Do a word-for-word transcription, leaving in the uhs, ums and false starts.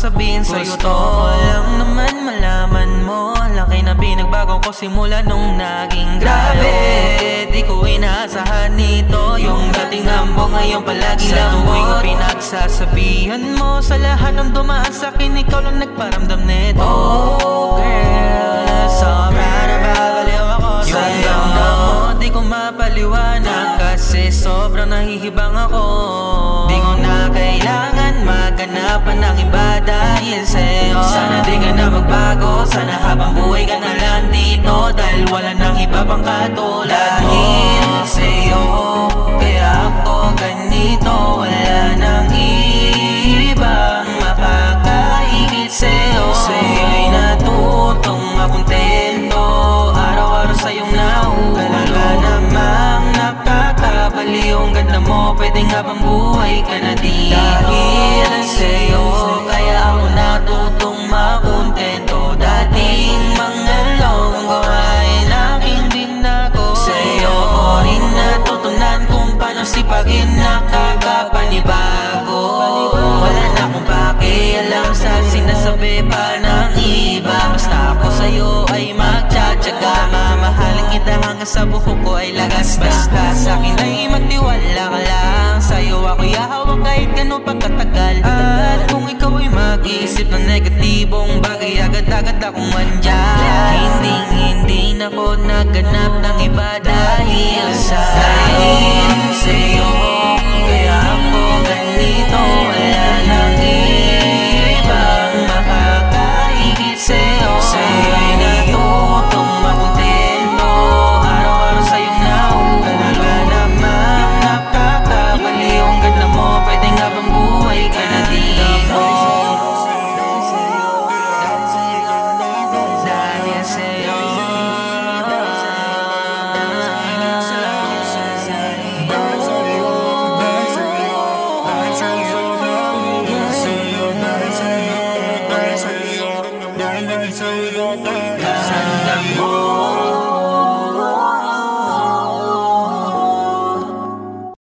sabihin sa'yo to. Gusto ko lang naman malaman mo, laki na pinagbago ko simula nung naging grabe. Di ko inaasahan nito, yung dating hambong ngayon palagi lang mo. Sa tuwing pinagsasabihan mo, sa lahat ng dumaan sa'kin, ikaw lang nagparamdam nito. Oh girl, sobra na babaliw ako sa'yo. Yung damdam mo, di ko mapaliwanag, kasi sobrang nahihibang ako. Di ko na kailangan maganapan ng iba dahil sa'yo. Sana di ka na magbago, sana habang buhay ka na lang dito, dahil wala nang iba pang katulad mo. Dahil sa'yo, kaya ako ganito, wala nang ibang makakaigit sa'yo. Sa'yo'y natutong makontento, araw-araw sa'yong nauulo. Talaga namang nakakabaliw ang ganda mo, pwede nga bang buhay ka na di. Dahil sa'yo, kaya ako natutong makontento. Dating mga longgo ay aking binago. Sa'yo ko rin natutunan kung paano sipagin nakakapanibago. Wala na akong pakialam sa sinasabi pa ng iba, basta ako sa'yo ay magtsatsaga. Mamahalin kita hanggang sa buhok ko ay lagas. Basta sa'kin ay magtiwala ka lang, sa'yo ako'y hahawak kahit gano'n pagkatagal. At kung ikaw ay mag-iisip ng negatibong bagay, agad-agad akong andyan. Hindi, hindi na ako naghanap ng iba dahil sa'yo.